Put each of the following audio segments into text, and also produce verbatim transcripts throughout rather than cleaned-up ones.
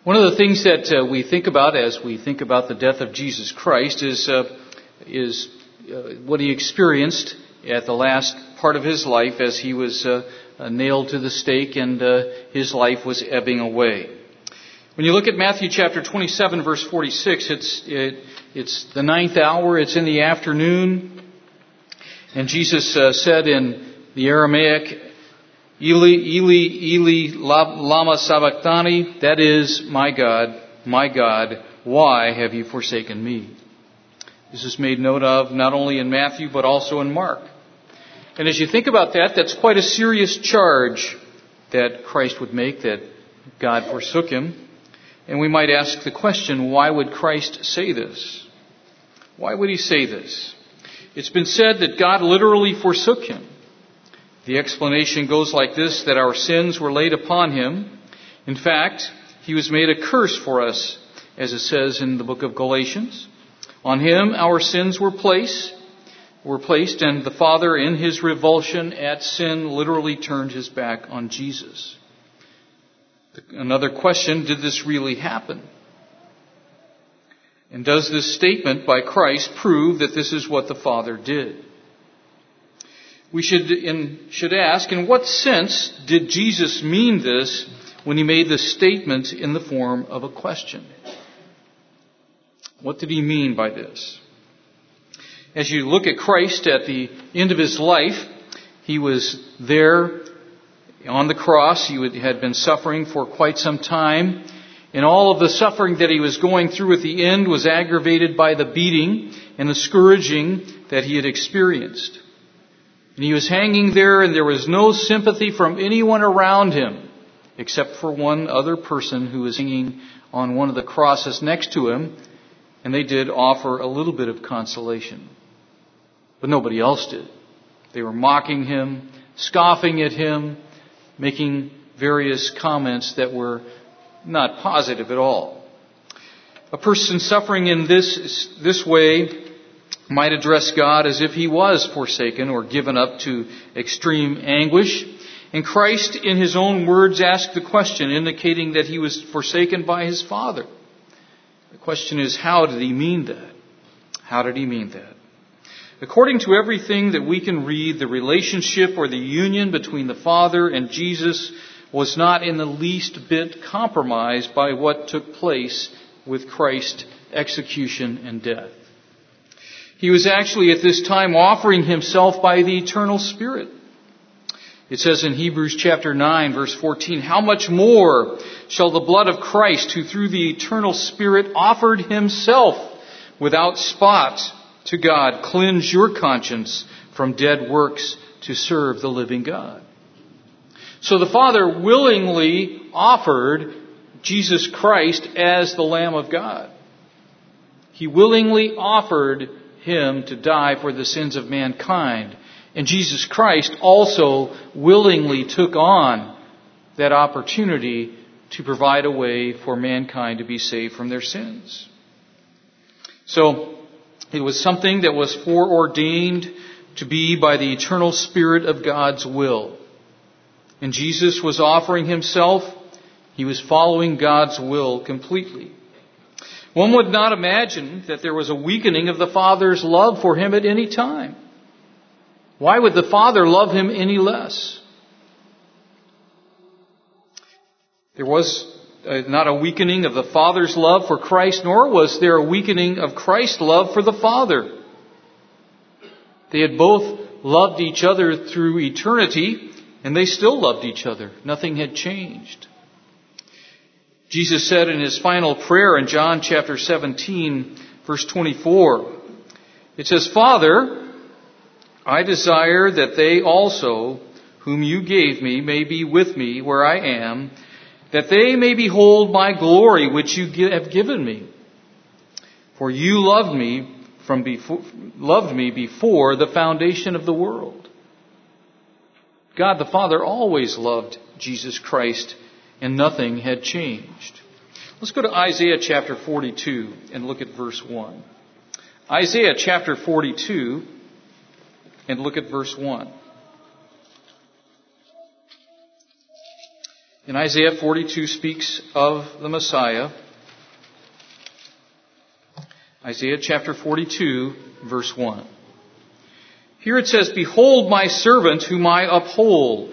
One of the things that uh, we think about as we think about the death of Jesus Christ is uh, is uh, what he experienced at the last part of his life as he was uh, uh, nailed to the stake and uh, his life was ebbing away. When you look at Matthew chapter twenty-seven, verse forty-six, it's it, it's the ninth hour. It's in the afternoon, and Jesus uh, said in the Aramaic, Eli, Eli, Eli, lama sabachthani, that is, my God, my God, why have you forsaken me? This is made note of not only in Matthew, but also in Mark. And as you think about that, that's quite a serious charge that Christ would make, that God forsook him. And we might ask the question, why would Christ say this? Why would he say this? It's been said that God literally forsook him. The explanation goes like this, that our sins were laid upon him. In fact, he was made a curse for us, as it says in the book of Galatians. On him our sins were placed, were placed, and the Father, in his revulsion at sin, literally turned his back on Jesus. Another question, did this really happen? And does this statement by Christ prove that this is what the Father did? We should in, should ask, in what sense did Jesus mean this when he made this statement in the form of a question? What did he mean by this? As you look at Christ at the end of his life, he was there on the cross. He would, had been suffering for quite some time. And all of the suffering that he was going through at the end was aggravated by the beating and the scourging that he had experienced. And he was hanging there, and there was no sympathy from anyone around him, except for one other person who was hanging on one of the crosses next to him, and they did offer a little bit of consolation. But nobody else did. They were mocking him, scoffing at him, making various comments that were not positive at all. A person suffering in this, this way might address God as if he was forsaken or given up to extreme anguish. And Christ, in his own words, asked the question, indicating that he was forsaken by his Father. The question is, how did he mean that? How did he mean that? According to everything that we can read, the relationship or the union between the Father and Jesus was not in the least bit compromised by what took place with Christ's execution and death. He was actually at this time offering himself by the eternal Spirit. It says in Hebrews chapter nine, verse fourteen, how much more shall the blood of Christ, who through the eternal Spirit offered himself without spot to God, cleanse your conscience from dead works to serve the living God. So the Father willingly offered Jesus Christ as the Lamb of God. He willingly offered him to die for the sins of mankind. And Jesus Christ also willingly took on that opportunity to provide a way for mankind to be saved from their sins. So it was something that was foreordained to be by the eternal Spirit of God's will. And Jesus was offering himself. He was following God's will completely. One would not imagine that there was a weakening of the Father's love for him at any time. Why would the Father love him any less? There was not a weakening of the Father's love for Christ, nor was there a weakening of Christ's love for the Father. They had both loved each other through eternity, and they still loved each other. Nothing had changed. Jesus said in his final prayer in John chapter seventeen, verse twenty-four, it says, Father, I desire that they also, whom you gave me, may be with me where I am, that they may behold my glory which you have given me. For you loved me from before, loved me before the foundation of the world. God the Father always loved Jesus Christ, and nothing had changed. Let's go to Isaiah chapter forty-two and look at verse one. Isaiah chapter forty-two and look at verse one. In Isaiah forty-two speaks of the Messiah. Isaiah chapter forty-two, verse one. Here it says, "Behold my servant whom I uphold."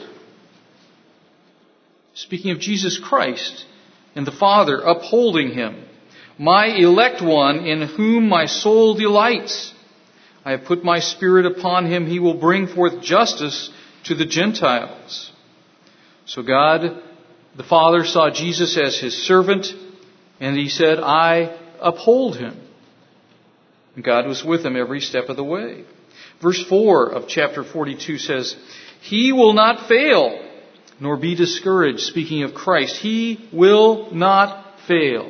Speaking of Jesus Christ and the Father upholding him. "My elect one in whom my soul delights. I have put my spirit upon him. He will bring forth justice to the Gentiles." So God, the Father, saw Jesus as his servant, and he said, "I uphold him." And God was with him every step of the way. Verse four of chapter forty-two says, "He will not fail, nor be discouraged." Speaking of Christ, he will not fail,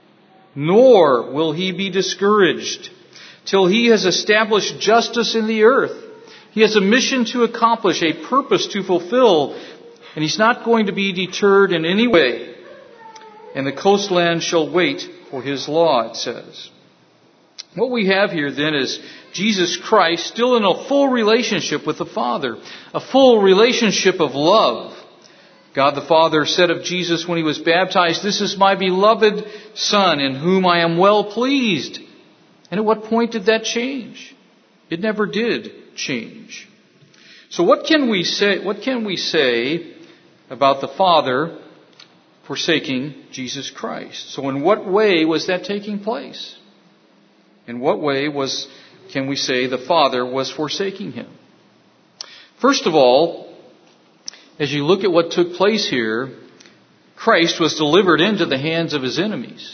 nor will he be discouraged, till he has established justice in the earth. He has a mission to accomplish, a purpose to fulfill, and he's not going to be deterred in any way. And the coastland shall wait for his law, it says. What we have here then is Jesus Christ still in a full relationship with the Father, a full relationship of love. God the Father said of Jesus when he was baptized, "This is my beloved Son in whom I am well pleased." And at what point did that change? It never did change. So what can we say, what can we say about the Father forsaking Jesus Christ? So in what way was that taking place? In what way was, can we say, the Father was forsaking him? First of all, as you look at what took place here, Christ was delivered into the hands of his enemies.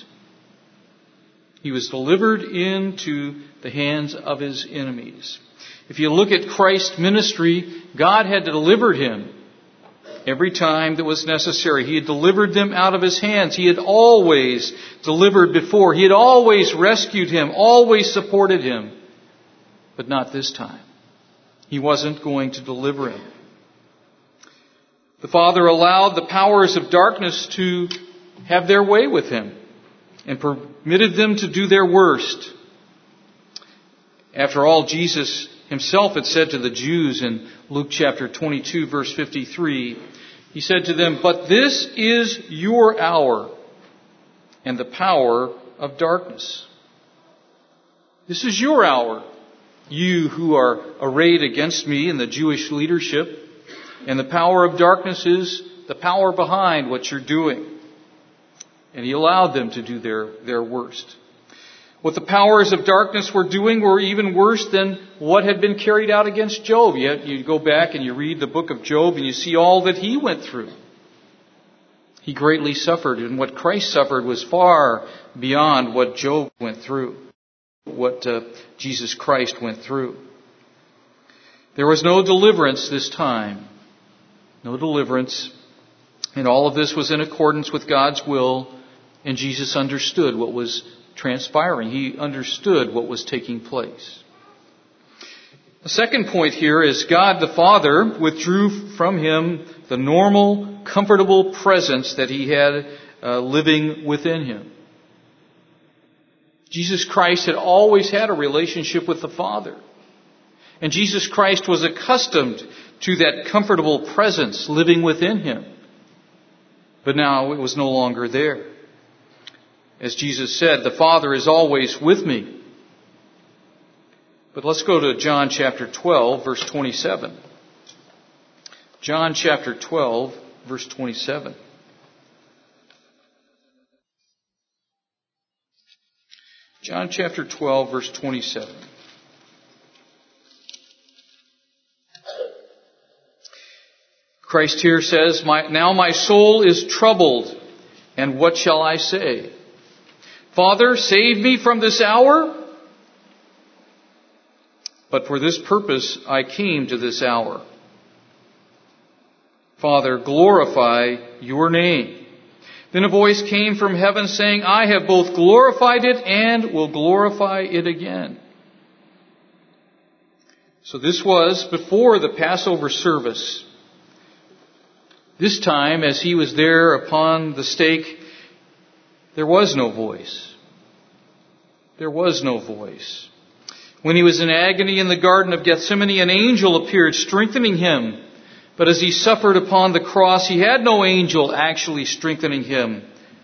He was delivered into the hands of his enemies. If you look at Christ's ministry, God had delivered him every time that was necessary. He had delivered them out of his hands. He had always delivered before. He had always rescued him, always supported him. But not this time. He wasn't going to deliver him. The Father allowed the powers of darkness to have their way with him and permitted them to do their worst. After all, Jesus himself had said to the Jews in Luke chapter twenty-two, verse fifty-three, he said to them, "But this is your hour and the power of darkness." This is your hour, you who are arrayed against me and the Jewish leadership. And the power of darkness is the power behind what you're doing. And he allowed them to do their, their worst. What the powers of darkness were doing were even worse than what had been carried out against Job. Yet you go back and you read the book of Job and you see all that he went through. He greatly suffered, and what Christ suffered was far beyond what Job went through, what uh, Jesus Christ went through. There was no deliverance this time. No deliverance. And all of this was in accordance with God's will, and Jesus understood what was transpiring. He understood what was taking place. The second point here is God the Father withdrew from him the normal, comfortable presence that he had uh, living within him. Jesus Christ had always had a relationship with the Father. And Jesus Christ was accustomed to that comfortable presence living within him. But now it was no longer there. As Jesus said, "The Father is always with me." But let's go to John chapter twelve, verse twenty-seven. John chapter twelve, verse twenty-seven. John chapter twelve, verse twenty-seven. Christ here says, my, "Now my soul is troubled, and what shall I say? Father, save me from this hour? But for this purpose I came to this hour. Father, glorify your name." Then a voice came from heaven saying, "I have both glorified it and will glorify it again." So this was before the Passover service. This time, as he was there upon the stake, there was no voice. There was no voice. When he was in agony in the Garden of Gethsemane, an angel appeared, strengthening him. But as he suffered upon the cross, he had no angel actually strengthening him.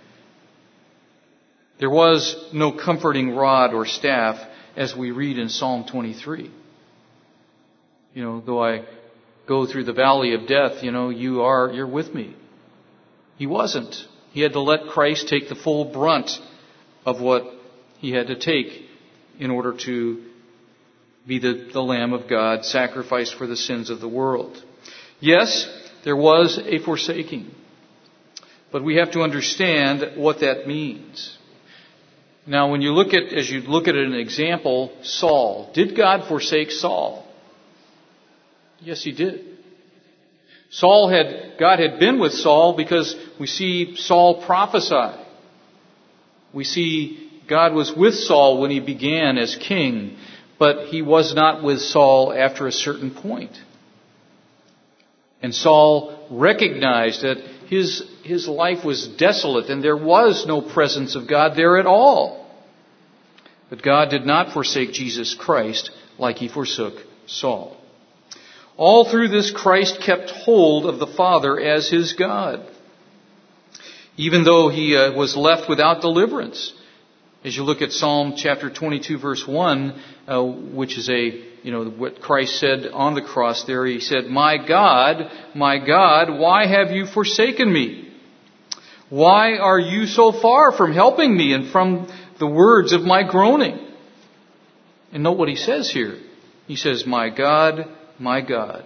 There was no comforting rod or staff, as we read in Psalm twenty-three. You know, though I go through the valley of death, you know, you are, you're with me. He wasn't. He had to let Christ take the full brunt of what he had to take in order to be the, the Lamb of God, sacrificed for the sins of the world. Yes, there was a forsaking. But we have to understand what that means. Now, when you look at, as you look at an example, Saul. Did God forsake Saul? Yes, he did. Saul had, God had been with Saul because we see Saul prophesy. We see God was with Saul when he began as king, but he was not with Saul after a certain point. And Saul recognized that his, his life was desolate and there was no presence of God there at all. But God did not forsake Jesus Christ like he forsook Saul. All through this, Christ kept hold of the Father as his God, even though he uh, was left without deliverance. As you look at Psalm chapter twenty-two, verse one, uh, which is a, you know, what Christ said on the cross there, he said, "My God, my God, why have you forsaken me? Why are you so far from helping me and from the words of my groaning?" And note what he says here. He says, "My God, my God."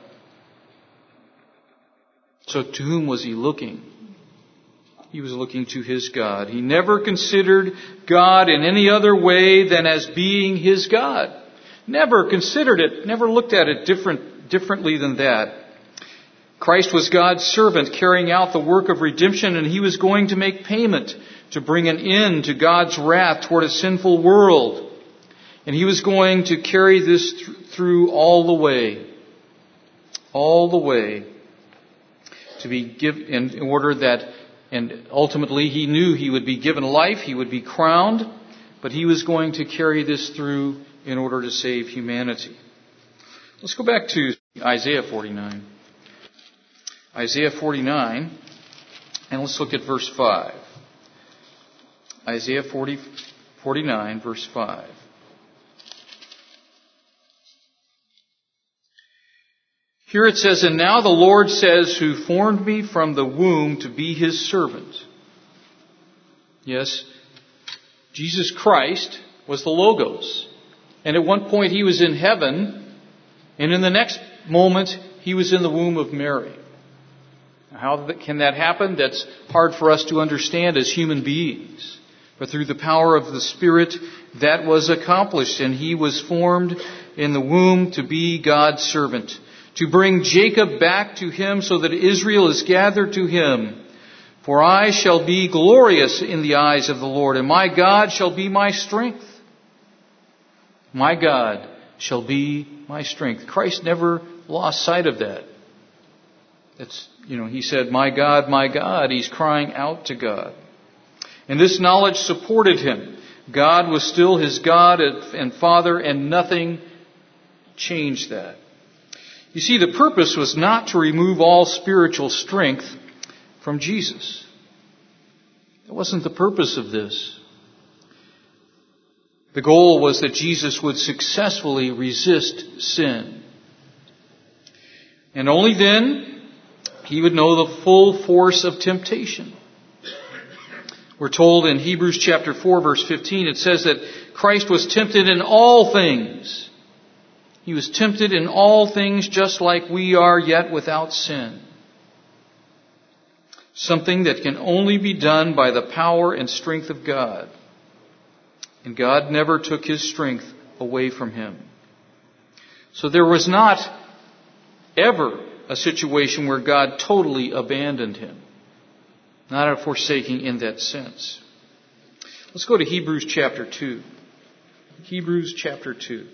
So to whom was he looking? He was looking to his God. He never considered God in any other way than as being his God. Never considered it, never looked at it different, differently than that. Christ was God's servant carrying out the work of redemption, and he was going to make payment to bring an end to God's wrath toward a sinful world. And he was going to carry this th- through all the way. All the way. To be given in order that, and ultimately he knew he would be given life, he would be crowned, but he was going to carry this through in order to save humanity. Let's go back to Isaiah forty-nine. Isaiah forty-nine, and let's look at verse five. Isaiah forty, forty-nine, verse five. Here it says, "And now the Lord says, who formed me from the womb to be his servant." Yes, Jesus Christ was the Logos. And at one point he was in heaven, and in the next moment he was in the womb of Mary. How can that happen? That's hard for us to understand as human beings. But through the power of the Spirit, that was accomplished, and he was formed in the womb to be God's servant, to bring Jacob back to him so that Israel is gathered to him. "For I shall be glorious in the eyes of the Lord, and my God shall be my strength." My God shall be my strength. Christ never lost sight of that. That's, you know, he said, "My God, my God." He's crying out to God. And this knowledge supported him. God was still his God and Father, and nothing changed that. You see, the purpose was not to remove all spiritual strength from Jesus. That wasn't the purpose of this. The goal was that Jesus would successfully resist sin. And only then he would know the full force of temptation. We're told in Hebrews chapter four, verse fifteen, it says that Christ was tempted in all things. He was tempted in all things just like we are, yet without sin. Something that can only be done by the power and strength of God. And God never took his strength away from him. So there was not ever a situation where God totally abandoned him. Not a forsaking in that sense. Let's go to Hebrews chapter two. Hebrews chapter two.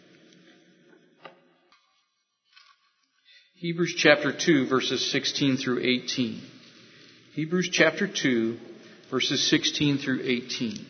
Hebrews chapter two, verses sixteen through eighteen. Hebrews chapter two, verses sixteen through eighteen.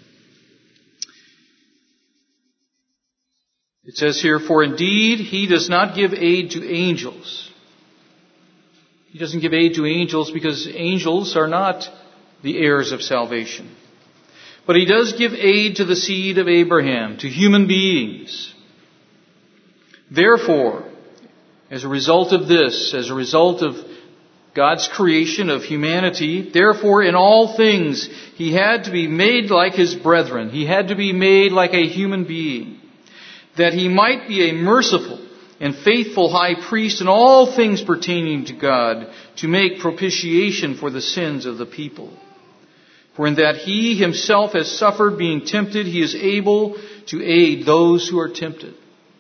It says here, "For indeed he does not give aid to angels, He doesn't give aid to angels because angels are not the heirs of salvation. But he does give aid to the seed of Abraham, to human beings. Therefore, as a result of this, as a result of God's creation of humanity, therefore in all things he had to be made like his brethren. He had to be made like a human being, that he might be a merciful and faithful high priest in all things pertaining to God, to make propitiation for the sins of the people. For in that he himself has suffered being tempted, he is able to aid those who are tempted.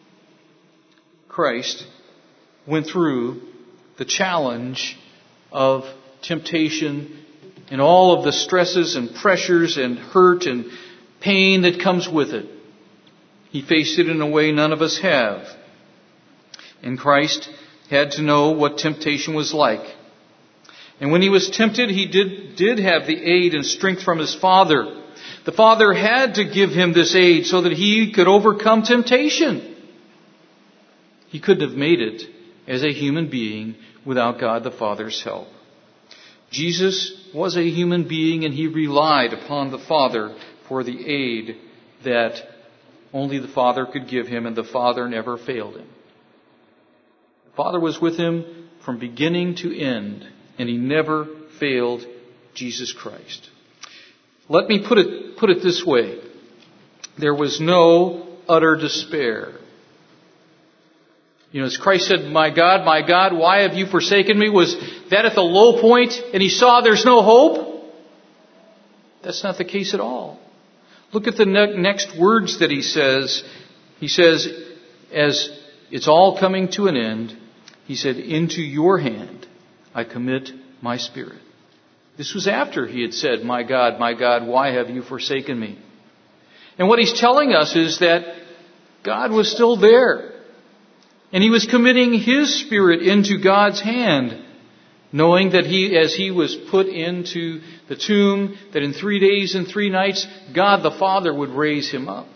Christ went through the challenge of temptation and all of the stresses and pressures and hurt and pain that comes with it. He faced it in a way none of us have. And Christ had to know what temptation was like. And when he was tempted, he did, did have the aid and strength from his Father. The Father had to give him this aid so that he could overcome temptation. He couldn't have made it as a human being without God the Father's help. Jesus was a human being and he relied upon the Father for the aid that only the Father could give him, and the Father never failed him. The Father was with him from beginning to end, and he never failed Jesus Christ. Let me put it, put it this way. There was no utter despair. You know, as Christ said, "My God, my God, why have you forsaken me?" Was that at the low point and he saw there's no hope? That's not the case at all. Look at the ne- next words that he says. He says, as it's all coming to an end, he said, "Into your hand I commit my spirit." This was after he had said, "My God, my God, why have you forsaken me?" And what he's telling us is that God was still there. And he was committing his spirit into God's hand, knowing that he, as he was put into the tomb, that in three days and three nights, God the Father would raise him up.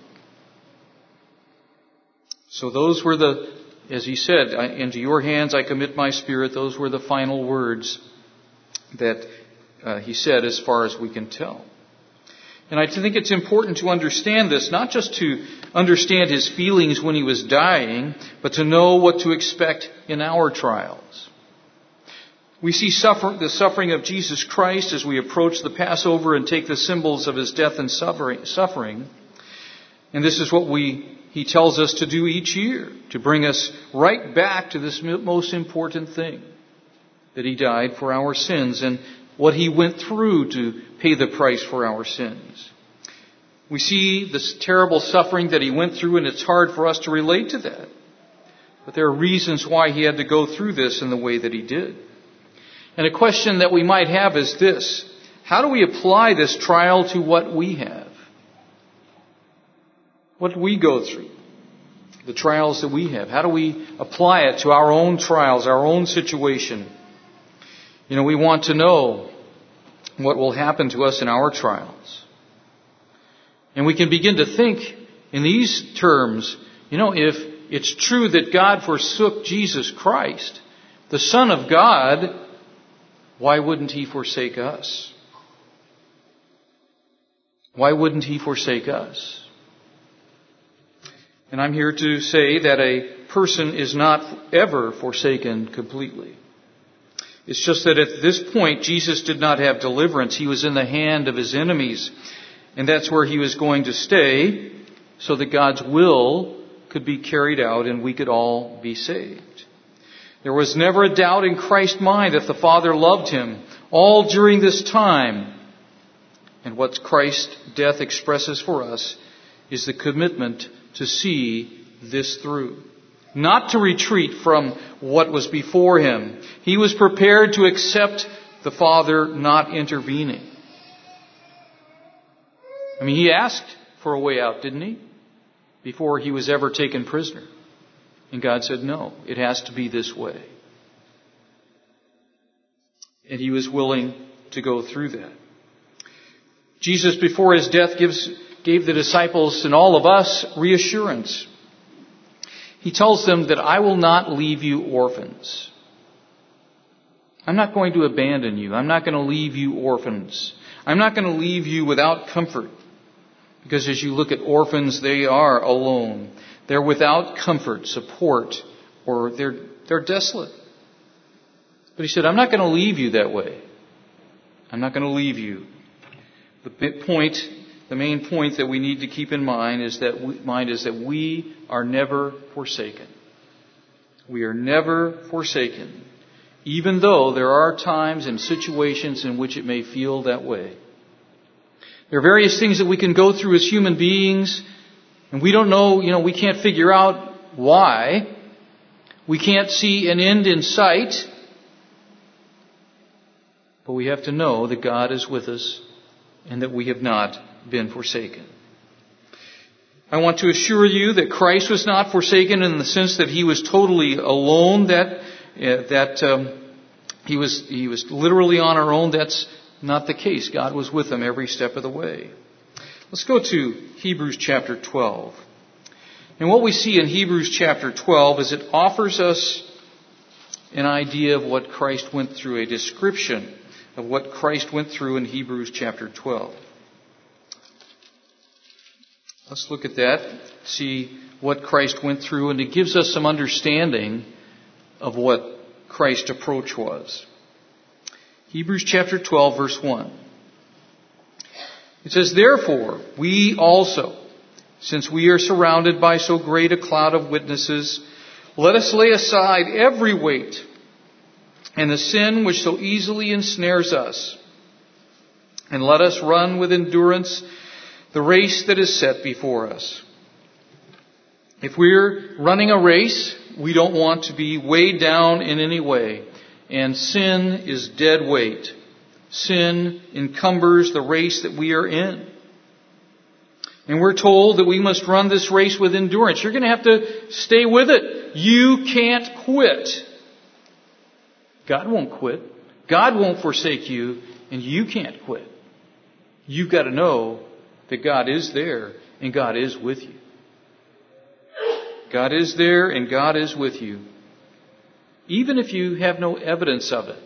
So those were the, as he said, "Into your hands I commit my spirit," those were the final words that uh, he said as far as we can tell. And I think it's important to understand this, not just to understand his feelings when he was dying, but to know what to expect in our trials. We see suffer, the suffering of Jesus Christ as we approach the Passover and take the symbols of his death and suffering. And this is what we he tells us to do each year, to bring us right back to this most important thing, that he died for our sins and what he went through to pay the price for our sins. We see this terrible suffering that he went through, and it's hard for us to relate to that. But there are reasons why he had to go through this in the way that he did. And a question that we might have is this: how do we apply this trial to what we have? What do we go through? The trials that we have. How do we apply it to our own trials, our own situation? You know, we want to know what will happen to us in our trials. And we can begin to think in these terms, you know, if it's true that God forsook Jesus Christ, the Son of God, why wouldn't he forsake us? Why wouldn't he forsake us? And I'm here to say that a person is not ever forsaken completely. It's just that at this point, Jesus did not have deliverance. He was in the hand of his enemies. And that's where he was going to stay, so that God's will could be carried out and we could all be saved. There was never a doubt in Christ's mind that the Father loved him all during this time. And what Christ's death expresses for us is the commitment to see this through. Not to retreat from what was before him. He was prepared to accept the Father not intervening. I mean, he asked for a way out, didn't he? Before he was ever taken prisoner. And God said, no, it has to be this way. And he was willing to go through that. Jesus, before his death, gives, gave the disciples and all of us reassurance. He tells them that I will not leave you orphans. I'm not going to abandon you. I'm not going to leave you orphans. I'm not going to leave you without comfort. Because as you look at orphans, they are alone. They're without comfort, support, or they're, they're desolate. But he said, I'm not going to leave you that way. I'm not going to leave you. The point, the main point that we need to keep in mind is that we, mind is that we are never forsaken. We are never forsaken, even though there are times and situations in which it may feel that way. There are various things that we can go through as human beings, and we don't know, you know, we can't figure out why. We can't see an end in sight. But we have to know that God is with us and that we have not been forsaken. I want to assure you that Christ was not forsaken in the sense that he was totally alone, that uh, that um, he was he was literally on our own. That's not the case. God was with him every step of the way. Let's go to Hebrews chapter twelve. And what we see in Hebrews chapter twelve is it offers us an idea of what Christ went through, a description of what Christ went through in Hebrews chapter twelve. Let's look at that, see what Christ went through, and it gives us some understanding of what Christ's approach was. Hebrews chapter twelve, verse one. It says, "Therefore, we also, since we are surrounded by so great a cloud of witnesses, let us lay aside every weight and the sin which so easily ensnares us, and let us run with endurance the race that is set before us." If we're running a race, we don't want to be weighed down in any way. And sin is dead weight. Sin encumbers the race that we are in. And we're told that we must run this race with endurance. You're going to have to stay with it. You can't quit. God won't quit. God won't forsake you, and you can't quit. You've got to know that God is there and God is with you. God is there and God is with you. Even if you have no evidence of it,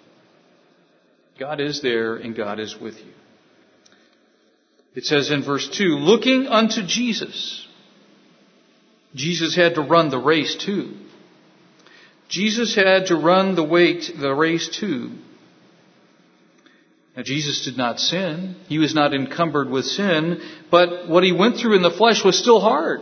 God is there and God is with you. It says in verse two, looking unto Jesus. Jesus had to run the race too. Jesus had to run the weight, the race too. Now, Jesus did not sin. He was not encumbered with sin. But what he went through in the flesh was still hard.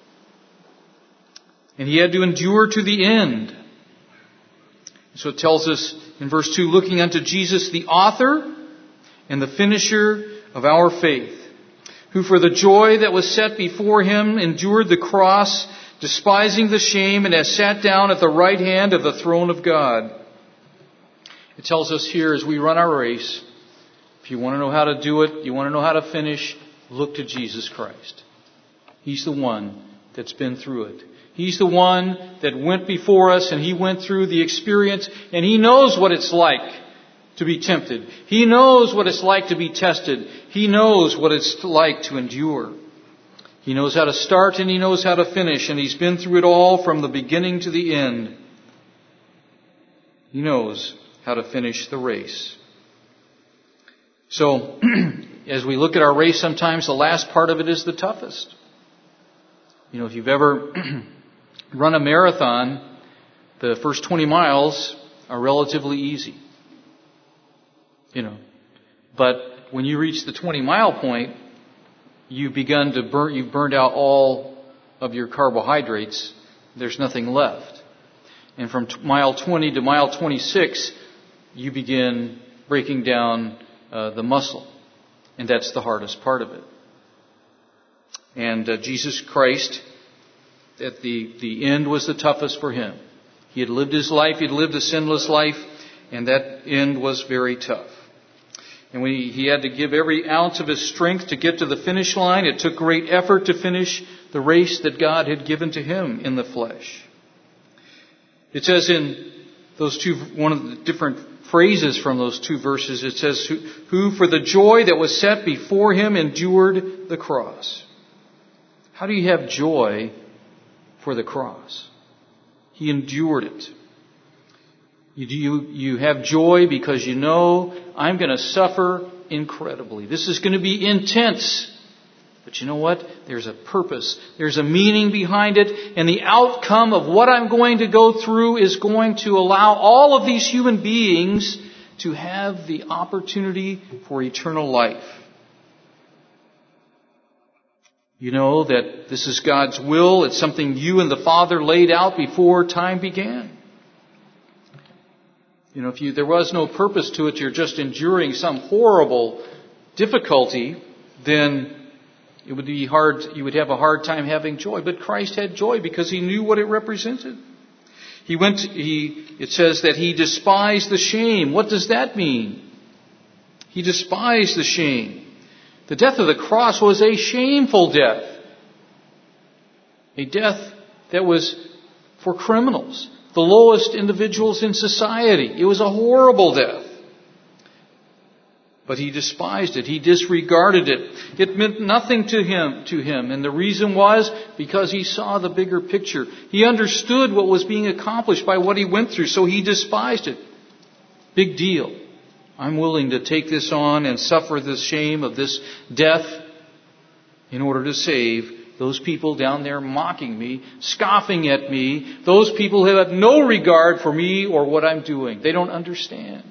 And he had to endure to the end. So it tells us in verse two, looking unto Jesus, the author and the finisher of our faith, who for the joy that was set before him endured the cross, despising the shame, and has sat down at the right hand of the throne of God. It tells us here as we run our race, if you want to know how to do it, you want to know how to finish, look to Jesus Christ. He's the one that's been through it. He's the one that went before us, and he went through the experience, and he knows what it's like to be tempted. He knows what it's like to be tested. He knows what it's like to endure. He knows how to start and he knows how to finish, and he's been through it all from the beginning to the end. He knows how to finish the race. So, as we look at our race, sometimes the last part of it is the toughest. You know, if you've ever run a marathon, the first twenty miles are relatively easy. You know, but when you reach the twenty mile point, you've begun to burn, you've burned out all of your carbohydrates. There's nothing left. And from t- mile twenty to mile twenty-six, you begin breaking down uh, the muscle. And that's the hardest part of it. And uh, Jesus Christ, at the, the end was the toughest for him. He had lived his life, he had lived a sinless life, and that end was very tough. And when he, he had to give every ounce of his strength to get to the finish line, it took great effort to finish the race that God had given to him in the flesh. It says in those two, one of the different phrases from those two verses, it says, who, who for the joy that was set before him endured the cross. How do you have joy for the cross? He endured it. You, you, you have joy because you know I'm going to suffer incredibly. This is going to be intense. But you know what? There's a purpose. There's a meaning behind it. And the outcome of what I'm going to go through is going to allow all of these human beings to have the opportunity for eternal life. You know that this is God's will. It's something you and the Father laid out before time began. You know, if you, there was no purpose to it, you're just enduring some horrible difficulty, then it would be hard, you would have a hard time having joy. But Christ had joy because He knew what it represented. He went, he, it says that He despised the shame. What does that mean? He despised the shame. The death of the cross was a shameful death. A death that was for criminals, the lowest individuals in society. It was a horrible death. But He despised it. He disregarded it. It meant nothing to him, to him. And the reason was because He saw the bigger picture. He understood what was being accomplished by what He went through, so He despised it. Big deal. I'm willing to take this on and suffer the shame of this death in order to save those people down there mocking me, scoffing at me, those people who have no regard for me or what I'm doing. They don't understand.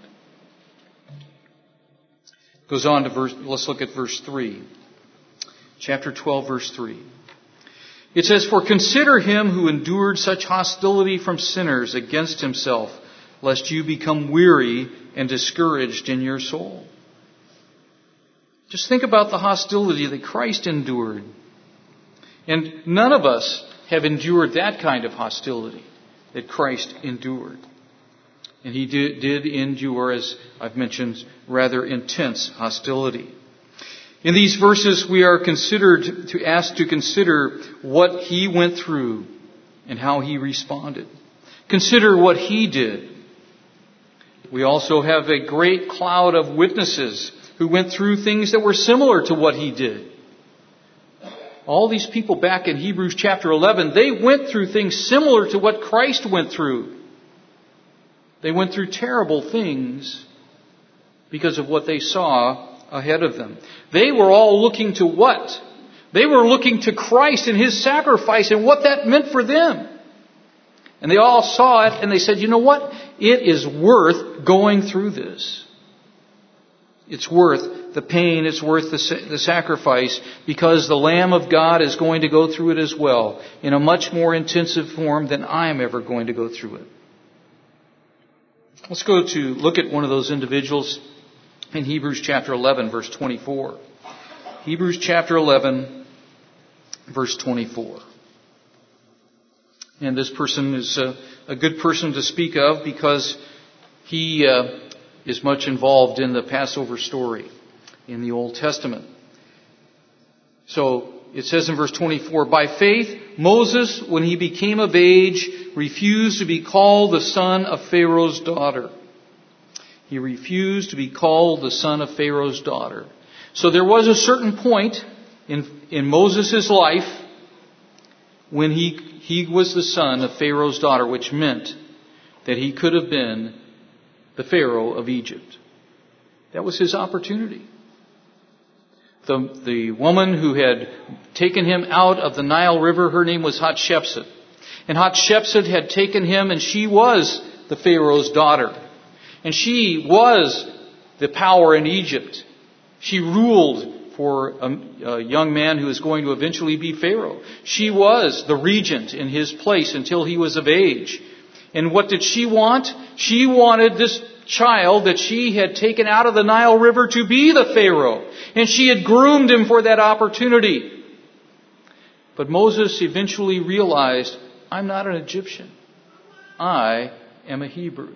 Goes on to verse, let's look at verse three. Chapter twelve, verse three. It says, "For consider Him who endured such hostility from sinners against Himself, lest you become weary and discouraged in your soul." Just think about the hostility that Christ endured. And none of us have endured that kind of hostility that Christ endured. And He did, did endure, as I've mentioned, rather intense hostility. In these verses, we are considered to asked to consider what He went through and how He responded. Consider what He did. We also have a great cloud of witnesses who went through things that were similar to what He did. All these people back in Hebrews chapter eleven, they went through things similar to what Christ went through. They went through terrible things because of what they saw ahead of them. They were all looking to what? They were looking to Christ and His sacrifice and what that meant for them. And they all saw it and they said, you know what? It is worth going through this. It's worth the pain. It's worth the, the sacrifice because the Lamb of God is going to go through it as well in a much more intensive form than I am ever going to go through it. Let's go to look at one of those individuals in Hebrews chapter eleven, verse twenty-four. Hebrews chapter eleven, verse twenty-four. And this person is a, a good person to speak of because he uh, is much involved in the Passover story in the Old Testament. So it says in verse twenty-four, "By faith, Moses, when he became of age, refused to be called the son of Pharaoh's daughter." He refused to be called the son of Pharaoh's daughter. So there was a certain point in, in Moses' life when he, he was the son of Pharaoh's daughter, which meant that he could have been the Pharaoh of Egypt. That was his opportunity. The, the woman who had taken him out of the Nile River, her name was Hatshepsut. And Hatshepsut had taken him, and she was the Pharaoh's daughter. And she was the power in Egypt. She ruled for a, a young man who was going to eventually be Pharaoh. She was the regent in his place until he was of age. And what did she want? She wanted this child that she had taken out of the Nile River to be the Pharaoh. And she had groomed him for that opportunity. But Moses eventually realized, I'm not an Egyptian. I am a Hebrew.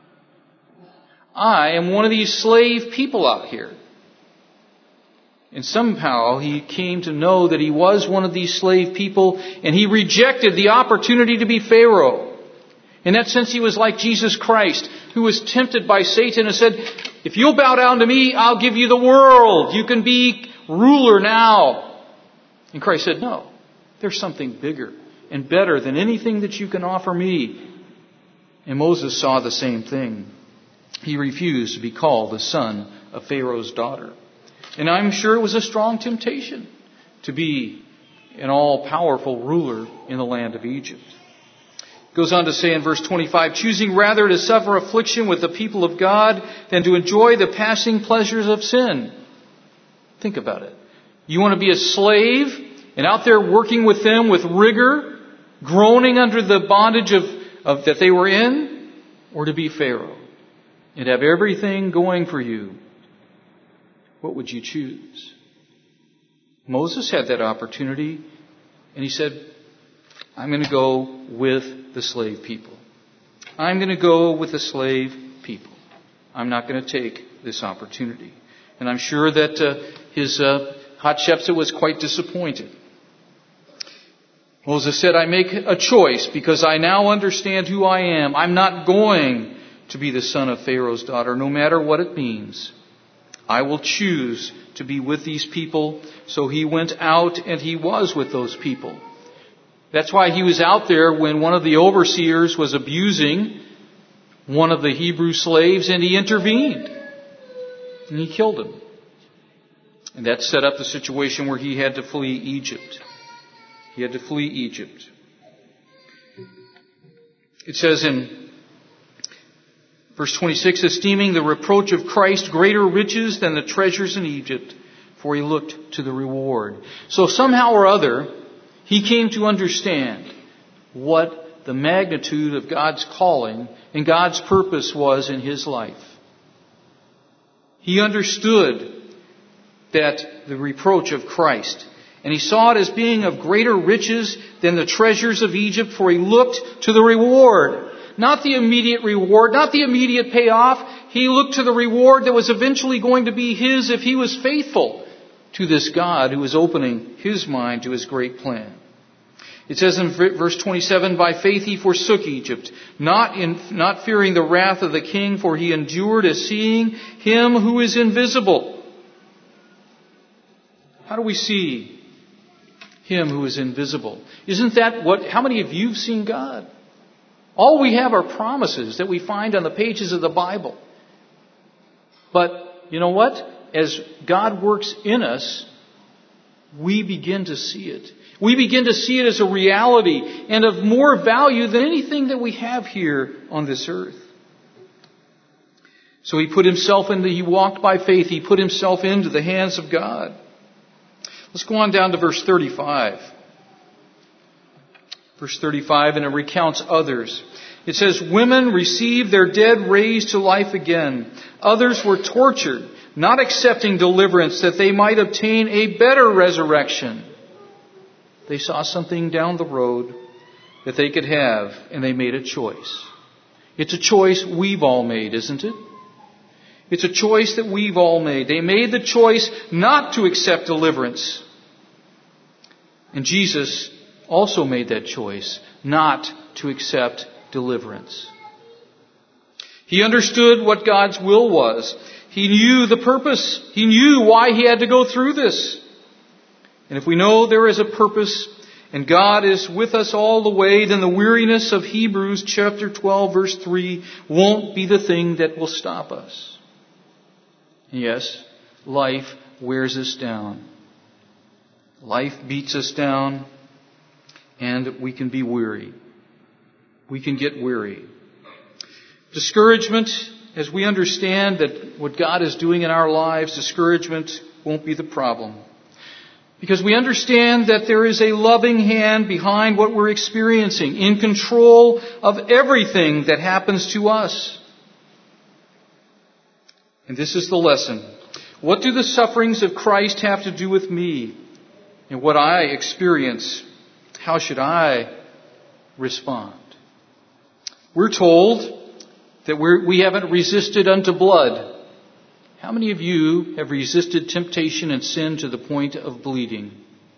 I am one of these slave people out here. And somehow he came to know that he was one of these slave people, and he rejected the opportunity to be Pharaoh. In that sense, he was like Jesus Christ, who was tempted by Satan and said, if you'll bow down to me, I'll give you the world. You can be ruler now. And Christ said, no, there's something bigger and better than anything that you can offer me. And Moses saw the same thing. He refused to be called the son of Pharaoh's daughter. And I'm sure it was a strong temptation to be an all-powerful ruler in the land of Egypt. It goes on to say in verse twenty-five, choosing rather to suffer affliction with the people of God than to enjoy the passing pleasures of sin. Think about it. You want to be a slave and out there working with them with rigor, groaning under the bondage of, of that they were in, or to be Pharaoh and have everything going for you? What would you choose? Moses had that opportunity, and he said, I'm going to go with the slave people. I'm going to go with the slave people. I'm not going to take this opportunity. And I'm sure that uh, his uh, Hatshepsut was quite disappointed. Moses said, I make a choice because I now understand who I am. I'm not going to be the son of Pharaoh's daughter, no matter what it means. I will choose to be with these people. So he went out and he was with those people. That's why he was out there when one of the overseers was abusing one of the Hebrew slaves, and he intervened. And he killed him. And that set up the situation where he had to flee Egypt. He had to flee Egypt. It says in verse twenty-six, esteeming the reproach of Christ greater riches than the treasures in Egypt, for he looked to the reward. So somehow or other, he came to understand what the magnitude of God's calling and God's purpose was in his life. He understood that the reproach of Christ, and he saw it as being of greater riches than the treasures of Egypt, for he looked to the reward. Not the immediate reward, not the immediate payoff. He looked to the reward that was eventually going to be his if he was faithful to this God who was opening his mind to his great plan. It says in verse twenty-seven, by faith he forsook Egypt, not in, not fearing the wrath of the king, for he endured as seeing him who is invisible. How do we see him who is invisible? Isn't that what, how many of you have seen God? All we have are promises that we find on the pages of the Bible. But you know what? As God works in us, we begin to see it. We begin to see it as a reality and of more value than anything that we have here on this earth. So he put himself into, he walked by faith, he put himself into the hands of God. Let's go on down to verse thirty-five. Verse thirty-five, and it recounts others. It says, women received their dead raised to life again. Others were tortured, not accepting deliverance that they might obtain a better resurrection. They saw something down the road that they could have, and they made a choice. It's a choice we've all made, isn't it? It's a choice that we've all made. They made the choice not to accept deliverance. And Jesus also made that choice not to accept deliverance. He understood what God's will was. He knew the purpose. He knew why he had to go through this. And if we know there is a purpose and God is with us all the way, then the weariness of Hebrews chapter twelve verse three won't be the thing that will stop us. Yes, life wears us down. Life beats us down, and we can be weary. We can get weary. Discouragement, as we understand that what God is doing in our lives, discouragement won't be the problem. Because we understand that there is a loving hand behind what we're experiencing, in control of everything that happens to us. And this is the lesson. What do the sufferings of Christ have to do with me and what I experience? How should I respond? We're told that we're, we haven't resisted unto blood. How many of you have resisted temptation and sin to the point of bleeding?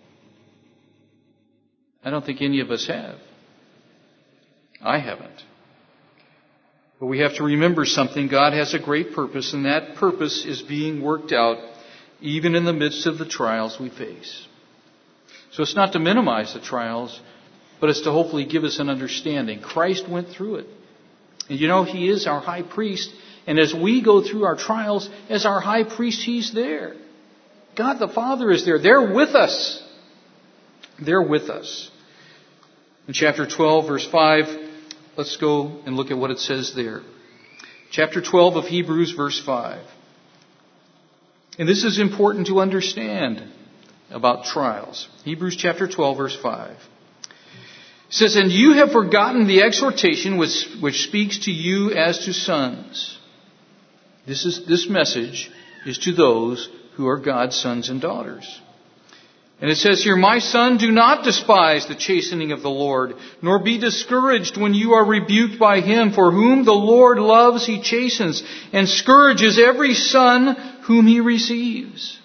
I don't think any of us have. I haven't. But we have to remember something. God has a great purpose, and that purpose is being worked out even in the midst of the trials we face. So it's not to minimize the trials, but it's to hopefully give us an understanding. Christ went through it. And you know, He is our high priest. And as we go through our trials, as our high priest, He's there. God the Father is there. They're with us. They're with us. In chapter twelve, verse five, let's go and look at what it says there. Chapter twelve of Hebrews, verse five. And this is important to understand about trials. Hebrews chapter twelve, verse five. It says, "And you have forgotten the exhortation which, which speaks to you as to sons." This is, this message is to those who are God's sons and daughters. And it says here, "My son, do not despise the chastening of the Lord, nor be discouraged when you are rebuked by Him. For whom the Lord loves, He chastens, and scourges every son whom He receives."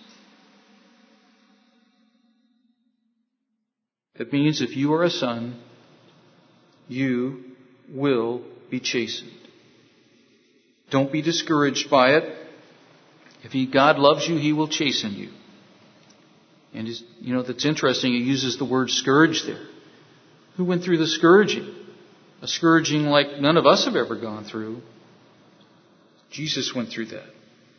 That means if you are a son, you will be chastened. Don't be discouraged by it. If he, God loves you, He will chasten you. And, you know, that's interesting. He uses the word scourge there. Who went through the scourging? A scourging like none of us have ever gone through. Jesus went through that.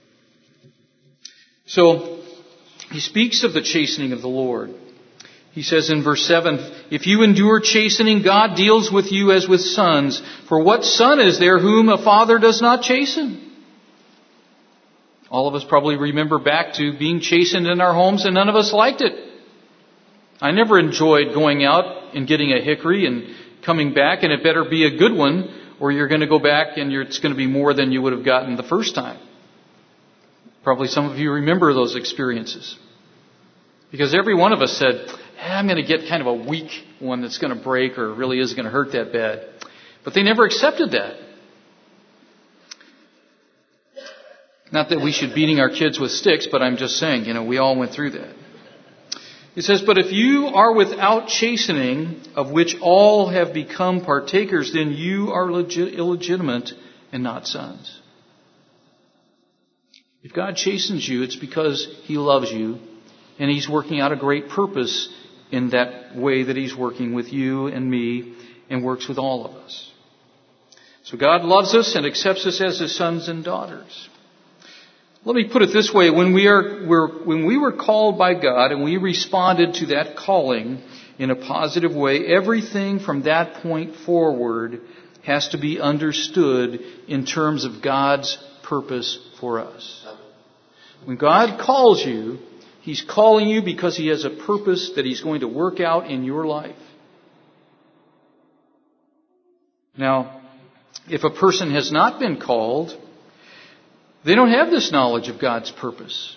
So, He speaks of the chastening of the Lord. He says in verse seven, "If you endure chastening, God deals with you as with sons. For what son is there whom a father does not chasten?" All of us probably remember back to being chastened in our homes, and none of us liked it. I never enjoyed going out and getting a hickory and coming back, and it better be a good one, or you're going to go back and you're, it's going to be more than you would have gotten the first time. Probably some of you remember those experiences. Because every one of us said, eh, I'm going to get kind of a weak one that's going to break or really is going to hurt that bad. But they never accepted that. Not that we should beating our kids with sticks, but I'm just saying, you know, we all went through that. It says, "But if you are without chastening, of which all have become partakers, then you are legit, illegitimate and not sons." If God chastens you, it's because He loves you, and He's working out a great purpose in that way that He's working with you and me and works with all of us. So God loves us and accepts us as His sons and daughters. Let me put it this way. When we are, we're, when we were called by God and we responded to that calling in a positive way, everything from that point forward has to be understood in terms of God's purpose for us. When God calls you, He's calling you because He has a purpose that He's going to work out in your life. Now, if a person has not been called, they don't have this knowledge of God's purpose.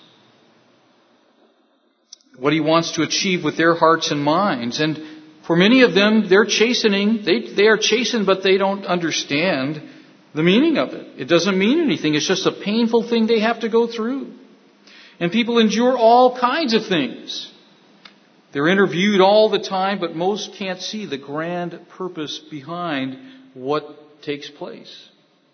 What He wants to achieve with their hearts and minds. And for many of them, they're chastening. They, they are chastened, but they don't understand the meaning of it. It doesn't mean anything. It's just a painful thing they have to go through. And people endure all kinds of things. They're interviewed all the time, but most can't see the grand purpose behind what takes place.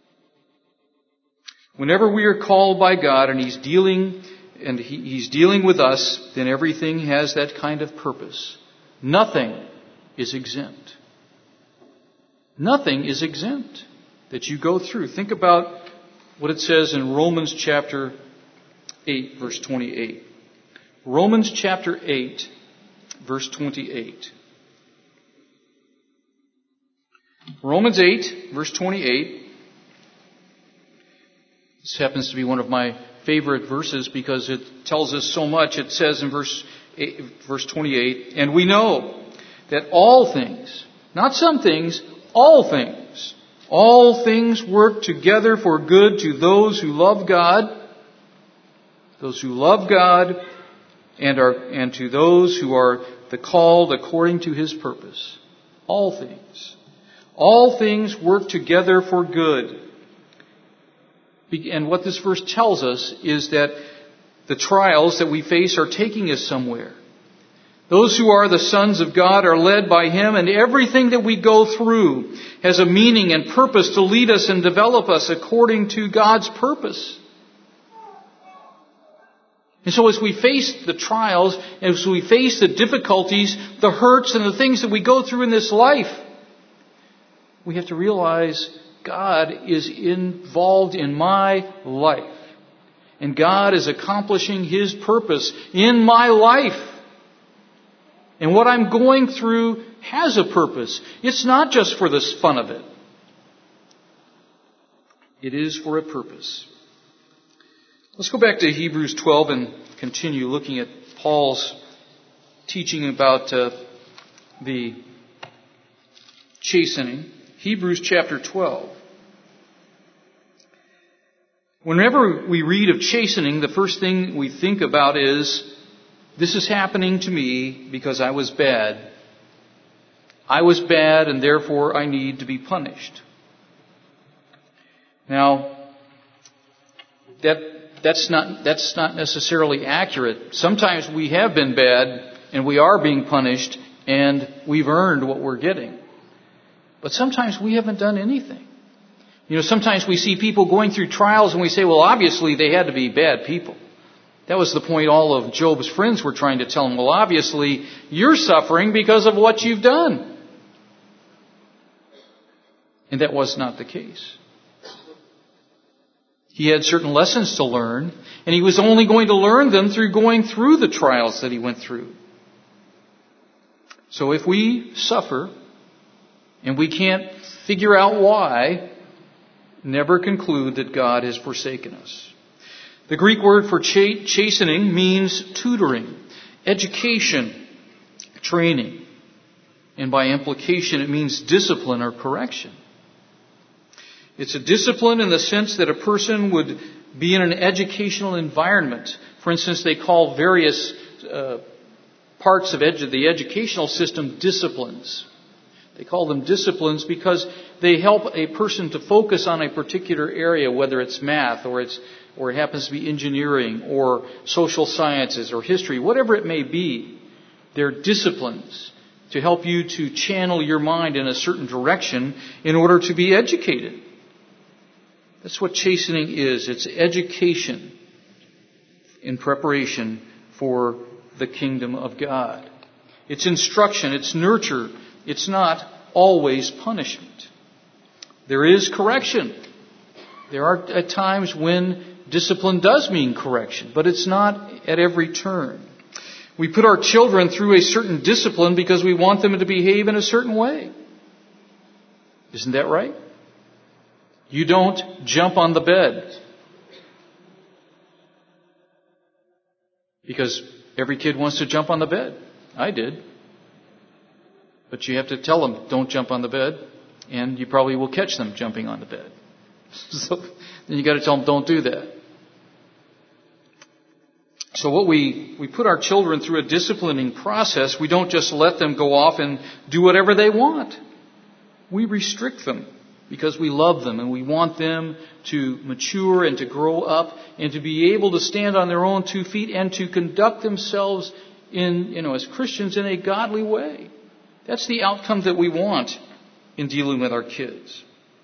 Whenever we are called by God and He's dealing and he, He's dealing with us, then everything has that kind of purpose. Nothing is exempt. Nothing is exempt that you go through. Think about what it says in Romans chapter eight, verse twenty-eight. Romans chapter eight, verse twenty-eight. Romans eight, verse twenty-eight. This happens to be one of my favorite verses because it tells us so much. It says in verse eight, verse twenty-eight, "And we know that all things, not some things, all things, all things work together for good to those who love God, those who love God, and are and to those who are the called according to His purpose." All things. All things work together for good. And what this verse tells us is that the trials that we face are taking us somewhere. Those who are the sons of God are led by Him, and everything that we go through has a meaning and purpose to lead us and develop us according to God's purpose. And so as we face the trials, as we face the difficulties, the hurts and the things that we go through in this life, we have to realize God is involved in my life. And God is accomplishing His purpose in my life. And what I'm going through has a purpose. It's not just for the fun of it. It is for a purpose. Let's go back to Hebrews twelve and continue looking at Paul's teaching about uh, the chastening. Hebrews chapter twelve. Whenever we read of chastening, the first thing we think about is, this is happening to me because I was bad. I was bad and therefore I need to be punished. Now, that that's not that's not necessarily accurate. Sometimes we have been bad and we are being punished and we've earned what we're getting. But sometimes we haven't done anything. You know, sometimes we see people going through trials and we say, well, obviously they had to be bad people. That was the point all of Job's friends were trying to tell him. Well, obviously you're suffering because of what you've done. And that was not the case. He had certain lessons to learn, and he was only going to learn them through going through the trials that he went through. So if we suffer, and we can't figure out why, never conclude that God has forsaken us. The Greek word for chastening means tutoring, education, training. And by implication, it means discipline or correction. It's a discipline in the sense that a person would be in an educational environment. For instance, they call various uh, parts of edu- the educational system disciplines. They call them disciplines because they help a person to focus on a particular area, whether it's math or it's or it happens to be engineering or social sciences or history, whatever it may be. They're disciplines to help you to channel your mind in a certain direction in order to be educated. That's what chastening is. It's education in preparation for the kingdom of God. It's instruction. It's nurture. It's not always punishment. There is correction. There are at times when discipline does mean correction, but it's not at every turn. We put our children through a certain discipline because we want them to behave in a certain way. Isn't that right? You don't jump on the bed because every kid wants to jump on the bed. I did. But you have to tell them, don't jump on the bed, and you probably will catch them jumping on the bed. So then you got to tell them, don't do that. So what we, we put our children through a disciplining process. We don't just let them go off and do whatever they want. We restrict them because we love them and we want them to mature and to grow up and to be able to stand on their own two feet and to conduct themselves in, you know, as Christians in a godly way. That's the outcome that we want in dealing with our kids.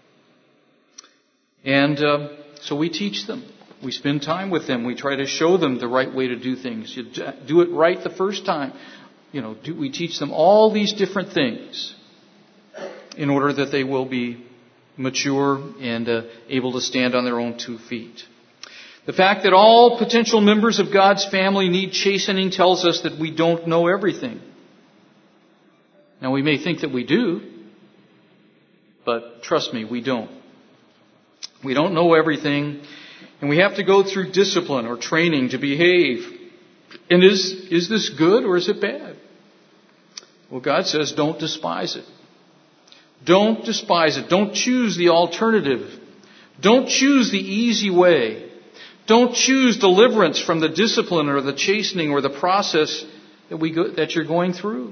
And uh, so we teach them. We spend time with them. We try to show them the right way to do things. You do it right the first time. You know, do, we teach them all these different things in order that they will be mature and uh, able to stand on their own two feet. The fact that all potential members of God's family need chastening tells us that we don't know everything. Now, we may think that we do, but trust me, we don't. We don't know everything, and we have to go through discipline or training to behave. And is, is this good or is it bad? Well, God says don't despise it. Don't despise it. Don't choose the alternative. Don't choose the easy way. Don't choose deliverance from the discipline or the chastening or the process that we go, that you're going through.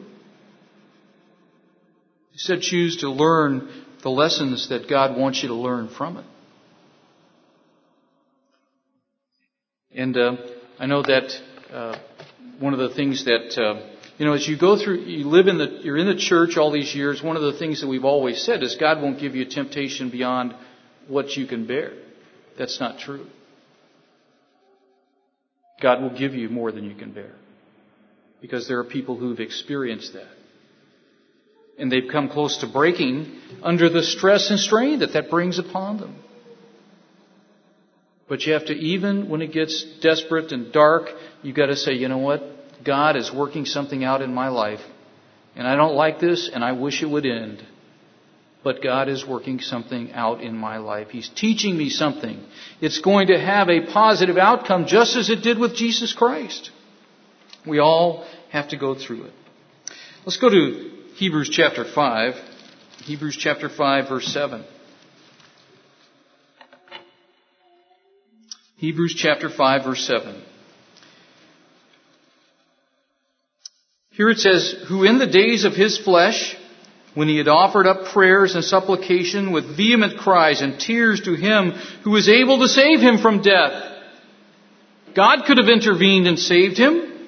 Instead, choose to learn the lessons that God wants you to learn from it. And uh, I know that uh, one of the things that uh, you know, as you go through, you live in the, you're in the church all these years. One of the things that we've always said is God won't give you temptation beyond what you can bear. That's not true. God will give you more than you can bear, because there are people who've experienced that. And they've come close to breaking under the stress and strain that that brings upon them. But you have to, even when it gets desperate and dark, you've got to say, you know what? God is working something out in my life. And I don't like this, and I wish it would end. But God is working something out in my life. He's teaching me something. It's going to have a positive outcome, just as it did with Jesus Christ. We all have to go through it. Let's go to Hebrews chapter five. Hebrews chapter five, verse seven. Hebrews chapter five, verse seven. Here it says, who in the days of his flesh, when he had offered up prayers and supplication with vehement cries and tears to him who was able to save him from death. God could have intervened and saved him.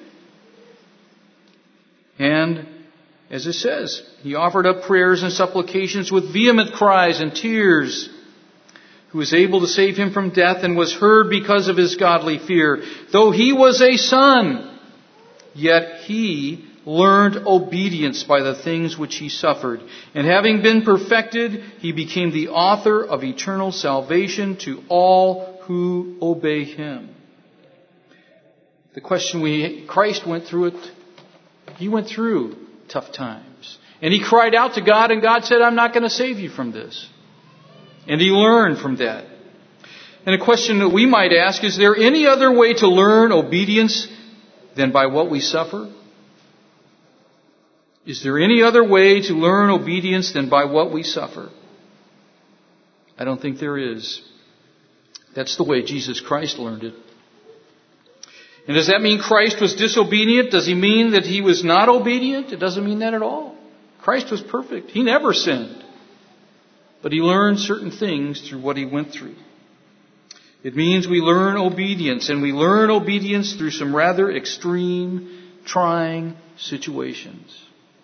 And as it says, he offered up prayers and supplications with vehement cries and tears, who was able to save him from death and was heard because of his godly fear. Though he was a son, yet he learned obedience by the things which he suffered. And having been perfected, he became the author of eternal salvation to all who obey him. The question we, Christ went through it. He went through tough times. And he cried out to God, and God said, I'm not going to save you from this. And he learned from that. And a question that we might ask, is there any other way to learn obedience than by what we suffer? Is there any other way to learn obedience than by what we suffer? I don't think there is. That's the way Jesus Christ learned it. And does that mean Christ was disobedient? Does he mean that he was not obedient? It doesn't mean that at all. Christ was perfect. He never sinned. But he learned certain things through what he went through. It means we learn obedience, and we learn obedience through some rather extreme, trying situations.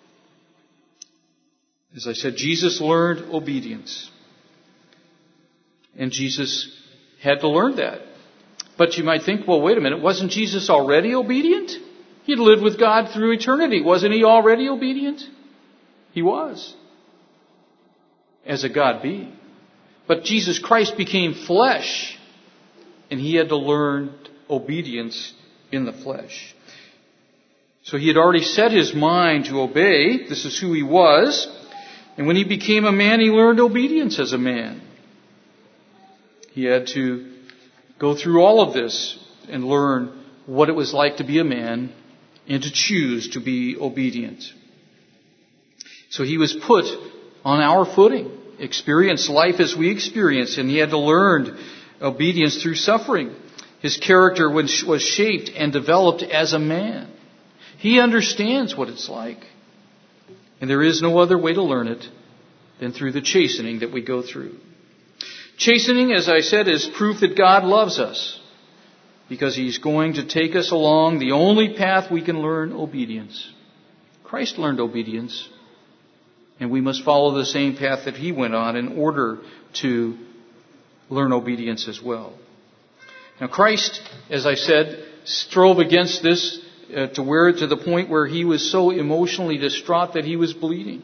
As I said, Jesus learned obedience. And Jesus had to learn that. But you might think, well, wait a minute, wasn't Jesus already obedient? He'd lived with God through eternity. Wasn't he already obedient? He was. As a God being. But Jesus Christ became flesh. And he had to learn obedience in the flesh. So he had already set his mind to obey. This is who he was. And when he became a man, he learned obedience as a man. He had to go through all of this and learn what it was like to be a man and to choose to be obedient. So he was put on our footing, experienced life as we experience, and he had to learn obedience through suffering. His character was, was shaped and developed as a man. He understands what it's like. And there is no other way to learn it than through the chastening that we go through. Chastening, as I said, is proof that God loves us, because he's going to take us along the only path we can learn obedience. Christ learned obedience, and we must follow the same path that he went on in order to learn obedience as well. Now Christ, as I said, strove against this uh, to where to the point where he was so emotionally distraught that he was bleeding.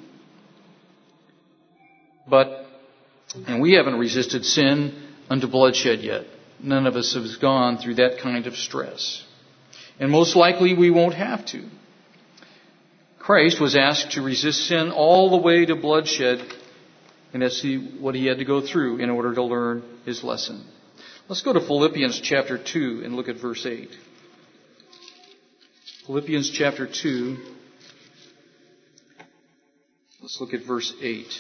But, and we haven't resisted sin unto bloodshed yet. None of us has gone through that kind of stress. And most likely we won't have to. Christ was asked to resist sin all the way to bloodshed, and that's what he had to go through in order to learn his lesson. Let's go to Philippians chapter two and look at verse eight. Philippians chapter two. Let's look at verse eight.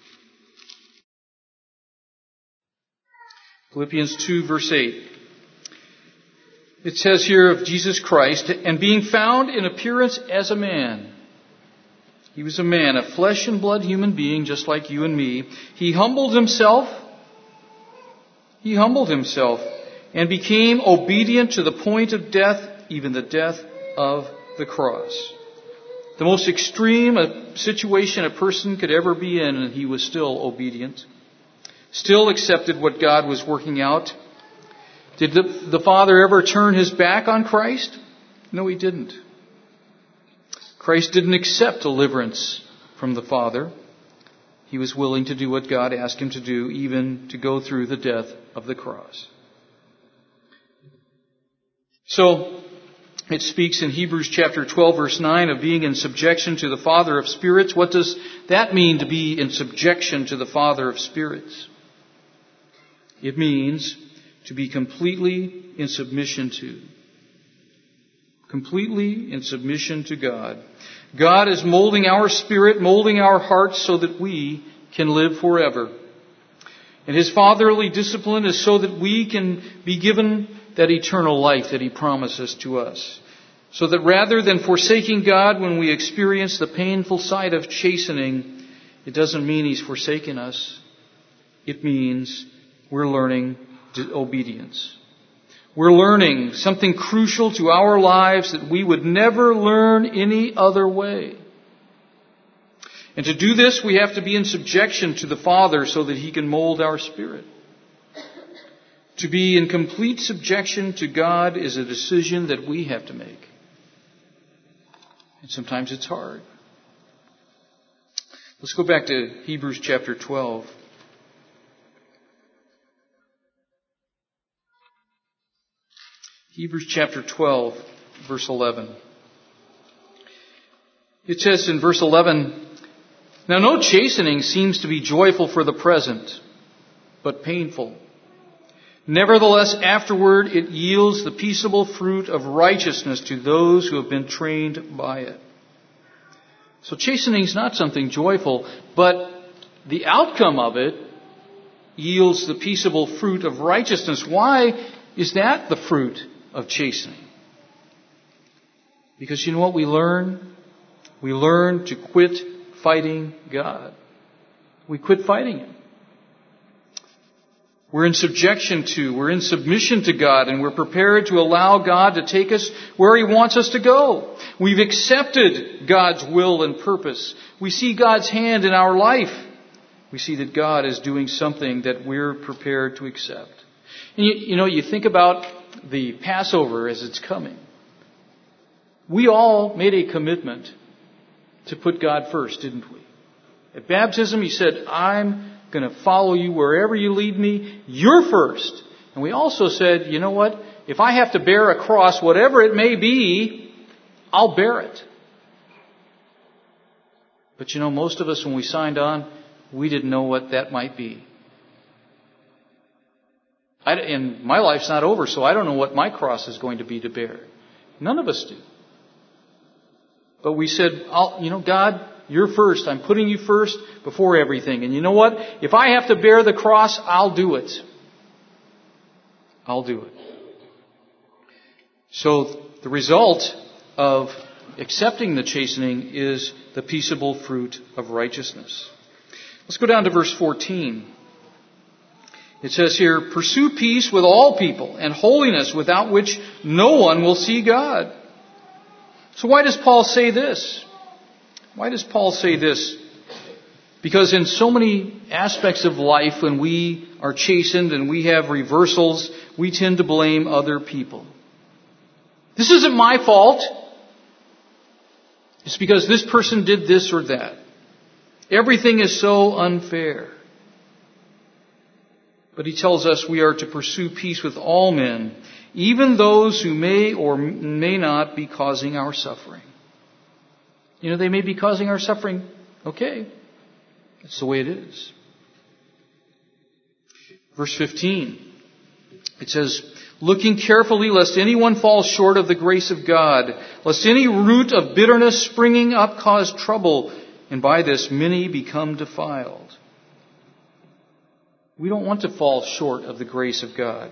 Philippians two, verse eight. It says here of Jesus Christ, and being found in appearance as a man. He was a man, a flesh and blood human being, just like you and me. He humbled himself. He humbled himself and became obedient to the point of death, even the death of the cross. The most extreme situation a person could ever be in, and he was still obedient. Still accepted what God was working out. Did the, the Father ever turn his back on Christ? No, he didn't. Christ didn't accept deliverance from the Father. He was willing to do what God asked him to do, even to go through the death of the cross. So, it speaks in Hebrews chapter twelve, verse nine, of being in subjection to the Father of spirits. What does that mean, to be in subjection to the Father of spirits? It means to be completely in submission to. Completely in submission to God. God is molding our spirit, molding our hearts so that we can live forever. And His fatherly discipline is so that we can be given that eternal life that He promises to us. So that rather than forsaking God when we experience the painful side of chastening, it doesn't mean He's forsaken us. It means we're learning obedience. We're learning something crucial to our lives that we would never learn any other way. And to do this, we have to be in subjection to the Father so that He can mold our spirit. To be in complete subjection to God is a decision that we have to make. And sometimes it's hard. Let's go back to Hebrews chapter twelve. Hebrews chapter twelve, verse eleven. It says in verse eleven, "Now no chastening seems to be joyful for the present, but painful. Nevertheless, afterward it yields the peaceable fruit of righteousness to those who have been trained by it." So chastening is not something joyful, but the outcome of it yields the peaceable fruit of righteousness. Why is that the fruit of chastening? Because you know what we learn? We learn to quit fighting God. We quit fighting Him. We're in subjection to, we're in submission to God, and we're prepared to allow God to take us where He wants us to go. We've accepted God's will and purpose. We see God's hand in our life. We see that God is doing something that we're prepared to accept. And you, you know, you think about the Passover as it's coming. We all made a commitment to put God first, didn't we? At baptism, He said, "I'm going to follow you wherever you lead me. You're first." And we also said, you know what? If I have to bear a cross, whatever it may be, I'll bear it. But you know, most of us, when we signed on, we didn't know what that might be. I, and my life's not over, so I don't know what my cross is going to be to bear. None of us do. But we said, I'll, you know, God, You're first. I'm putting You first before everything. And you know what? If I have to bear the cross, I'll do it. I'll do it. So the result of accepting the chastening is the peaceable fruit of righteousness. Let's go down to verse fourteen. It says here, "Pursue peace with all people and holiness, without which no one will see God." So why does Paul say this? Why does Paul say this? Because in so many aspects of life, when we are chastened and we have reversals, we tend to blame other people. This isn't my fault. It's because this person did this or that. Everything is so unfair. But he tells us we are to pursue peace with all men, even those who may or may not be causing our suffering. You know, they may be causing our suffering. Okay. That's the way it is. Verse fifteen. It says, "Looking carefully lest anyone fall short of the grace of God, lest any root of bitterness springing up cause trouble, and by this many become defiled." We don't want to fall short of the grace of God.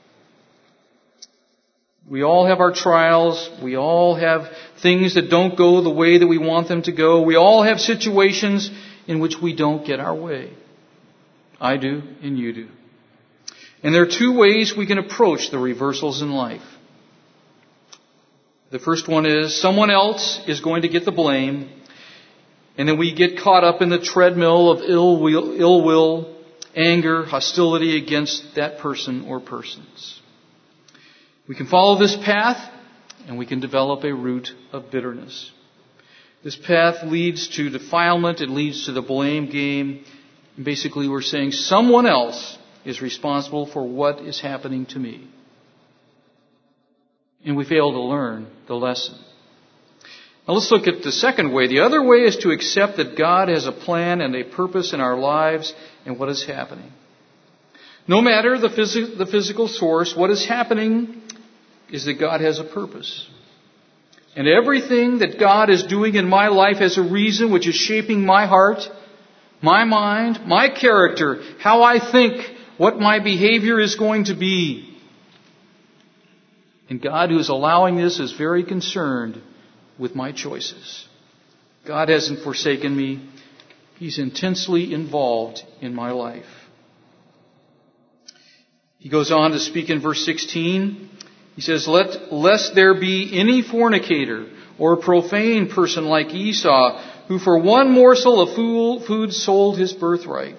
We all have our trials. We all have things that don't go the way that we want them to go. We all have situations in which we don't get our way. I do, and you do. And there are two ways we can approach the reversals in life. The first one is someone else is going to get the blame, and then we get caught up in the treadmill of ill will, ill will, anger, hostility against that person or persons. We can follow this path, and we can develop a root of bitterness. This path leads to defilement. It leads to the blame game. And basically, we're saying someone else is responsible for what is happening to me. And we fail to learn the lesson. Now let's look at the second way. The other way is to accept that God has a plan and a purpose in our lives and what is happening. No matter the, phys- the physical source, what is happening is that God has a purpose. And everything that God is doing in my life has a reason which is shaping my heart, my mind, my character, how I think, what my behavior is going to be. And God, who is allowing this, is very concerned with my choices. God hasn't forsaken me. He's intensely involved in my life. He goes on to speak in verse sixteen. He says, Let, lest there be any fornicator or profane person like Esau, who for one morsel of food sold his birthright.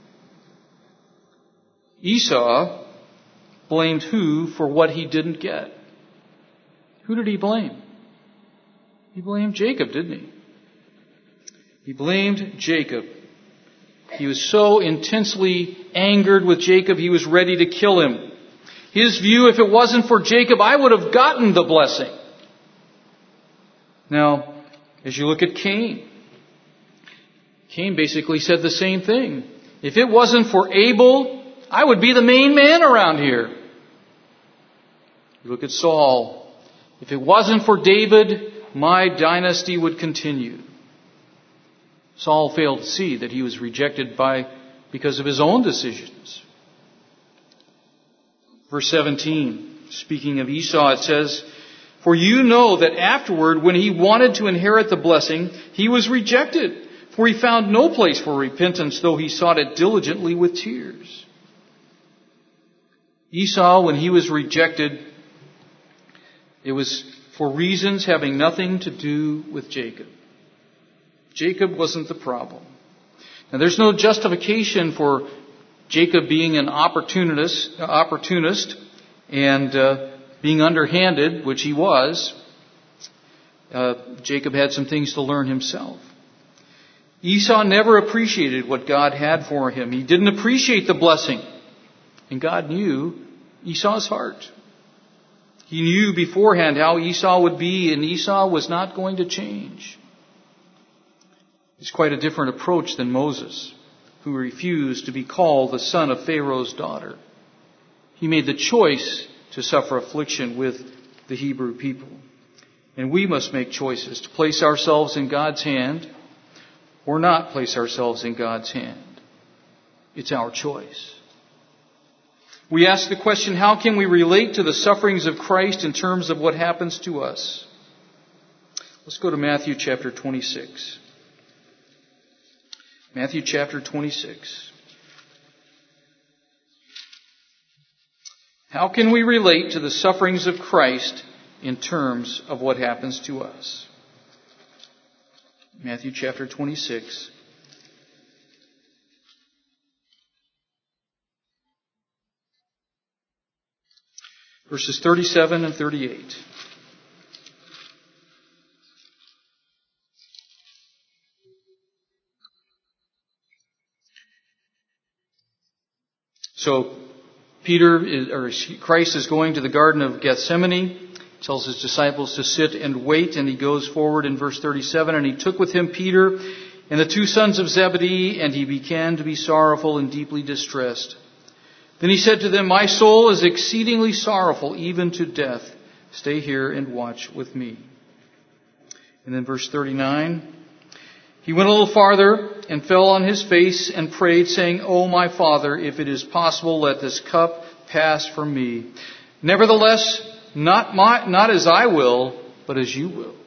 Esau blamed who for what he didn't get? Who did he blame? He blamed Jacob, didn't he? He blamed Jacob. He was so intensely angered with Jacob, he was ready to kill him. His view, if it wasn't for Jacob, I would have gotten the blessing. Now, as you look at Cain, Cain basically said the same thing. If it wasn't for Abel, I would be the main man around here. You look at Saul. If it wasn't for David, my dynasty would continue. Saul failed to see that he was rejected by because of his own decisions. Verse seventeen, speaking of Esau, it says, For you know that afterward, when he wanted to inherit the blessing, he was rejected, for he found no place for repentance, though he sought it diligently with tears. Esau, when he was rejected, it was for reasons having nothing to do with Jacob. Jacob wasn't the problem. Now, there's no justification for Jacob being an opportunist, opportunist and uh, being underhanded, which he was. Uh, Jacob had some things to learn himself. Esau never appreciated what God had for him. He didn't appreciate the blessing. And God knew Esau's heart. He knew beforehand how Esau would be, and Esau was not going to change. It's quite a different approach than Moses, who refused to be called the son of Pharaoh's daughter. He made the choice to suffer affliction with the Hebrew people. And we must make choices to place ourselves in God's hand or not place ourselves in God's hand. It's our choice. We ask the question, how can we relate to the sufferings of Christ in terms of what happens to us? Let's go to Matthew chapter twenty-six. Matthew chapter twenty-six. How can we relate to the sufferings of Christ in terms of what happens to us? Matthew chapter twenty-six. Verses thirty-seven and thirty-eight. So, Peter, is, or Christ is going to the Garden of Gethsemane, tells his disciples to sit and wait, and he goes forward in verse thirty-seven, and he took with him Peter and the two sons of Zebedee, and he began to be sorrowful and deeply distressed. Then he said to them, My soul is exceedingly sorrowful, even to death. Stay here and watch with me. And then verse thirty-nine, he went a little farther and fell on his face and prayed, saying, O my Father, if it is possible, let this cup pass from me. Nevertheless, not my, not as I will, but as you will.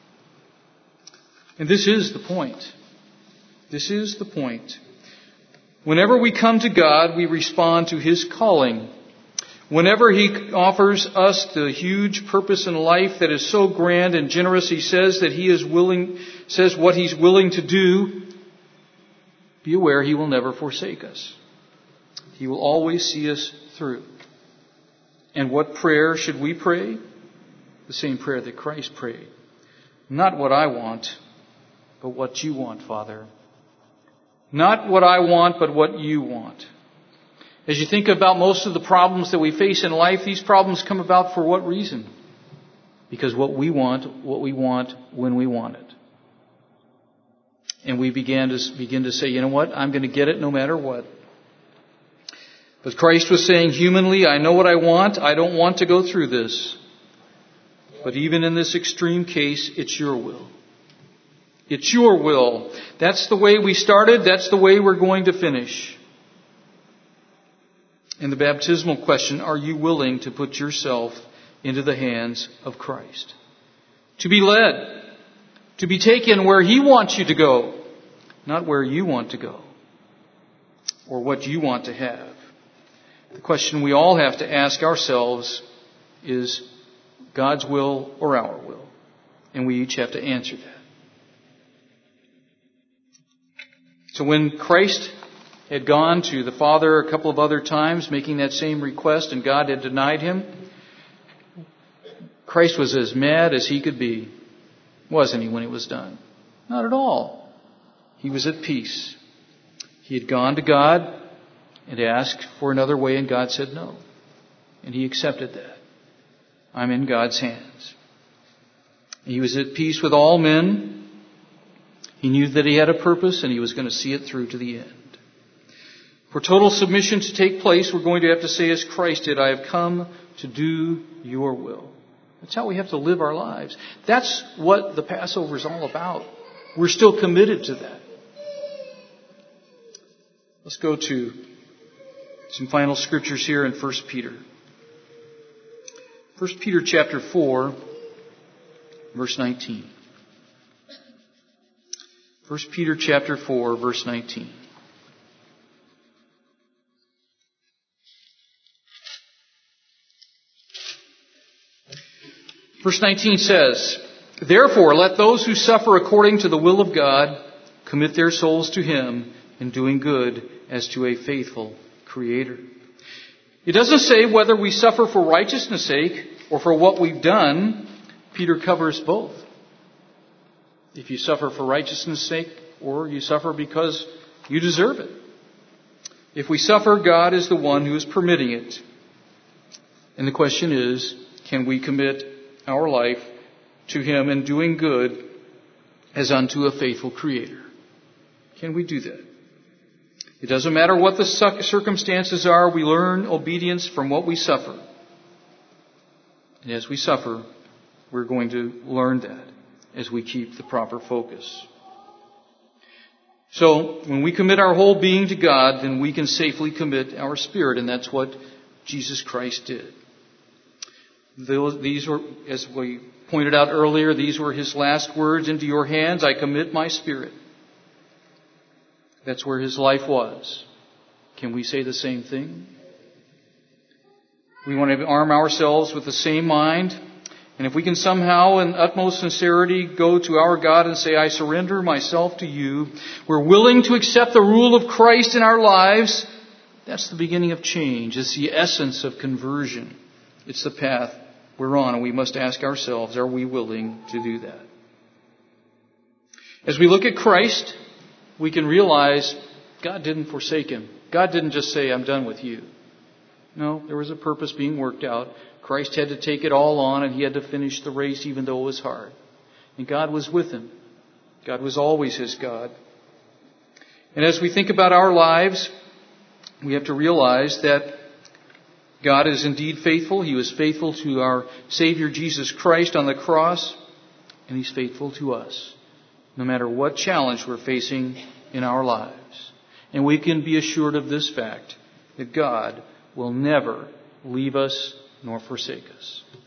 And this is the point. This is the point. Whenever we come to God, we respond to His calling. Whenever He offers us the huge purpose in life that is so grand and generous, He says that He is willing, says what He's willing to do, be aware He will never forsake us. He will always see us through. And what prayer should we pray? The same prayer that Christ prayed. Not what I want, but what you want, Father. Not what I want, but what you want. As you think about most of the problems that we face in life, these problems come about for what reason? Because what we want, what we want when we want it. And we began to begin to say, you know what? I'm going to get it no matter what. But Christ was saying, humanly, I know what I want. I don't want to go through this. But even in this extreme case, it's your will. It's your will. That's the way we started. That's the way we're going to finish. In the baptismal question, are you willing to put yourself into the hands of Christ? To be led. To be taken where He wants you to go. Not where you want to go. Or what you want to have. The question we all have to ask ourselves is God's will or our will? And we each have to answer that. So when Christ had gone to the Father a couple of other times making that same request and God had denied Him, Christ was as mad as He could be, wasn't He, when it was done? Not at all. He was at peace. He had gone to God and asked for another way, and God said no. And He accepted that. I'm in God's hands. He was at peace with all men. He knew that He had a purpose and He was going to see it through to the end. For total submission to take place, we're going to have to say as Christ did, I have come to do your will. That's how we have to live our lives. That's what the Passover is all about. We're still committed to that. Let's go to some final scriptures here in First Peter. First Peter chapter four, verse nineteen. First Peter chapter four, verse nineteen. Verse nineteen says, therefore, let those who suffer according to the will of God commit their souls to Him in doing good as to a faithful Creator. It doesn't say whether we suffer for righteousness' sake or for what we've done. Peter covers both. If you suffer for righteousness' sake or you suffer because you deserve it. If we suffer, God is the one who is permitting it. And the question is, can we commit our life to Him in doing good as unto a faithful Creator? Can we do that? It doesn't matter what the circumstances are, we learn obedience from what we suffer. And as we suffer, we're going to learn that as we keep the proper focus. So, when we commit our whole being to God, then we can safely commit our spirit, and that's what Jesus Christ did. These were, as we pointed out earlier, these were His last words, into your hands I commit my spirit. That's where His life was. Can we say the same thing? We want to arm ourselves with the same mind. And if we can somehow, in utmost sincerity, go to our God and say, I surrender myself to you, we're willing to accept the rule of Christ in our lives, that's the beginning of change. It's the essence of conversion. It's the path we're on, and we must ask ourselves, are we willing to do that? As we look at Christ, we can realize God didn't forsake Him. God didn't just say, I'm done with you. No, there was a purpose being worked out. Christ had to take it all on, and He had to finish the race even though it was hard. And God was with Him. God was always His God. And as we think about our lives, we have to realize that God is indeed faithful. He was faithful to our Savior Jesus Christ on the cross, and He's faithful to us, no matter what challenge we're facing in our lives. And we can be assured of this fact, that God will never leave us nor forsake us.